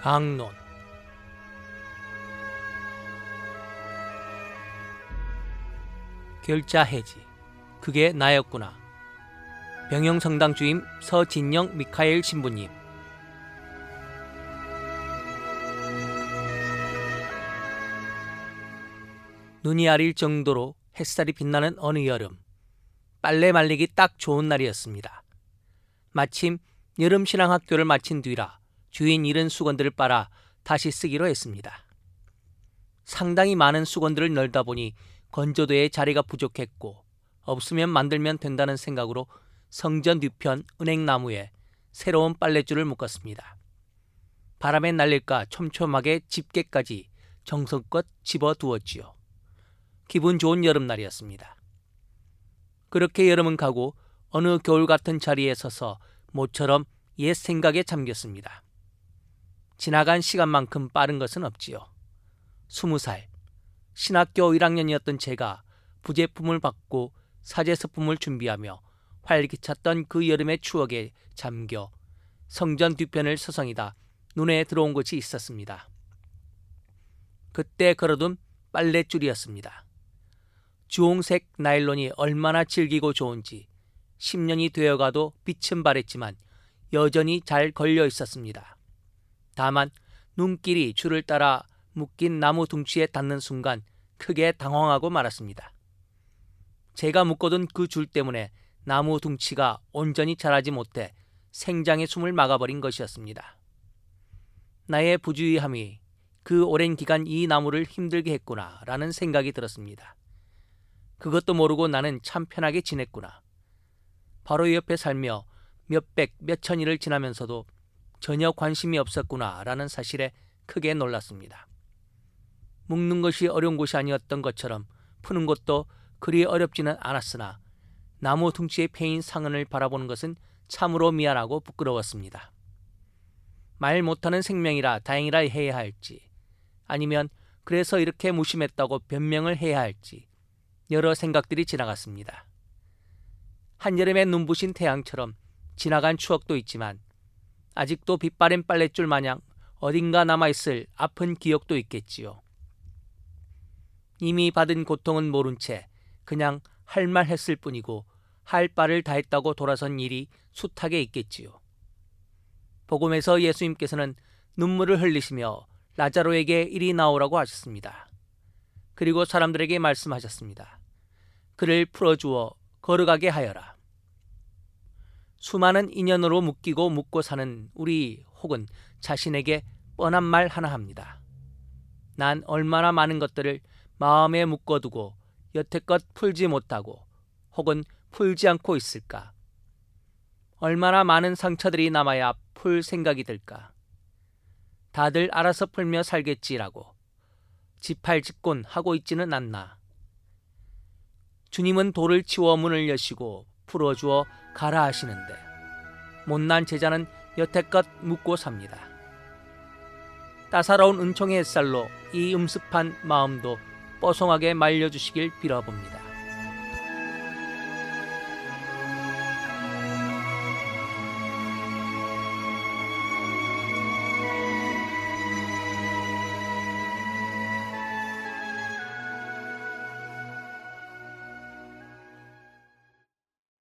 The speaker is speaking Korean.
강론. 결자해지. 그게 나였구나. 병영성당 주임 서진영 미카엘 신부님. 눈이 아릴 정도로 햇살이 빛나는 어느 여름, 빨래 말리기 딱 좋은 날이었습니다. 마침 여름신앙학교를 마친 뒤라 주인 잃은 수건들을 빨아 다시 쓰기로 했습니다. 상당히 많은 수건들을 널다 보니 건조대에 자리가 부족했고 없으면 만들면 된다는 생각으로 성전 뒤편 은행나무에 새로운 빨랫줄을 묶었습니다. 바람에 날릴까 촘촘하게 집게까지 정성껏 집어두었지요. 기분 좋은 여름날이었습니다. 그렇게 여름은 가고 어느 겨울 같은 자리에 서서 모처럼 옛 생각에 잠겼습니다. 지나간 시간만큼 빠른 것은 없지요. 20살, 신학교 1학년이었던 제가 부제품을 받고 사제서품을 준비하며 활기찼던 그 여름의 추억에 잠겨 성전 뒤편을 서성이다 눈에 들어온 것이 있었습니다. 그때 걸어둔 빨랫줄이었습니다. 주홍색 나일론이 얼마나 질기고 좋은지 10년이 되어가도 빛은 바랬지만 여전히 잘 걸려 있었습니다. 다만 눈길이 줄을 따라 묶인 나무 둥치에 닿는 순간 크게 당황하고 말았습니다. 제가 묶어둔 그 줄 때문에 나무 둥치가 온전히 자라지 못해 생장의 숨을 막아버린 것이었습니다. 나의 부주의함이 그 오랜 기간 이 나무를 힘들게 했구나 라는 생각이 들었습니다. 그것도 모르고 나는 참 편하게 지냈구나. 바로 옆에 살며 몇백, 몇천일을 지나면서도 전혀 관심이 없었구나 라는 사실에 크게 놀랐습니다. 묶는 것이 어려운 것이 아니었던 것처럼 푸는 것도 그리 어렵지는 않았으나 나무 둥치에 패인 상흔을 바라보는 것은 참으로 미안하고 부끄러웠습니다. 말 못하는 생명이라 다행이라 해야 할지 아니면 그래서 이렇게 무심했다고 변명을 해야 할지 여러 생각들이 지나갔습니다. 한여름에 눈부신 태양처럼 지나간 추억도 있지만 아직도 빛바랜 빨랫줄 마냥 어딘가 남아있을 아픈 기억도 있겠지요. 이미 받은 고통은 모른 채 그냥 할 말 했을 뿐이고 할 바를 다했다고 돌아선 일이 숱하게 있겠지요. 복음에서 예수님께서는 눈물을 흘리시며 라자로에게 이리 나오라고 하셨습니다. 그리고 사람들에게 말씀하셨습니다. 그를 풀어주어 걸어가게 하여라. 수많은 인연으로 묶이고 묶고 사는 우리 혹은 자신에게 뻔한 말 하나 합니다. 난 얼마나 많은 것들을 마음에 묶어두고 여태껏 풀지 못하고 혹은 풀지 않고 있을까? 얼마나 많은 상처들이 남아야 풀 생각이 들까? 다들 알아서 풀며 살겠지라고 지팔직곤 하고 있지는 않나. 주님은 돌을 치워 문을 여시고 풀어주어 가라 하시는데 못난 제자는 여태껏 묻고 삽니다. 따사로운 은총의 햇살로 이 음습한 마음도 뽀송하게 말려주시길 빌어봅니다.